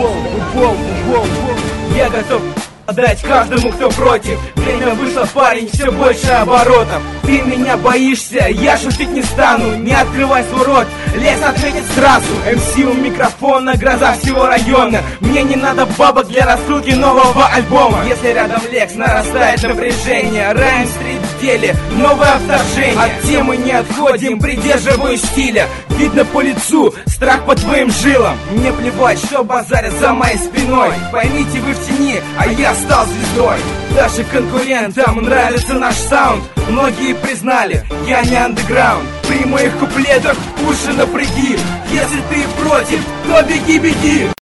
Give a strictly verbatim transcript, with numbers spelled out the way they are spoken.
футбол, футбол, футбол, футбол. Я готов отдать каждому, кто против. Время вышло, парень, все больше оборотов. Ты меня боишься, я шутить не стану. Не открывай свой рот, лес ответит сразу. эм си у микрофона, гроза всего района. Мне не надо бабок для раскрутки нового альбома. Если рядом Лекс, нарастает напряжение. Райм-стрит в деле, новое вторжение. От темы не отходим, придерживаюсь стиля. Видно по лицу, страх по твоим жилам. Мне плевать, что базарят за моей спиной. Поймите, вы в тени, а я стал звездой. Даже конкурентам нравится наш саунд. Многие признали, я не андеграунд. При моих куплетах уши напряги. Если ты против, то беги, беги.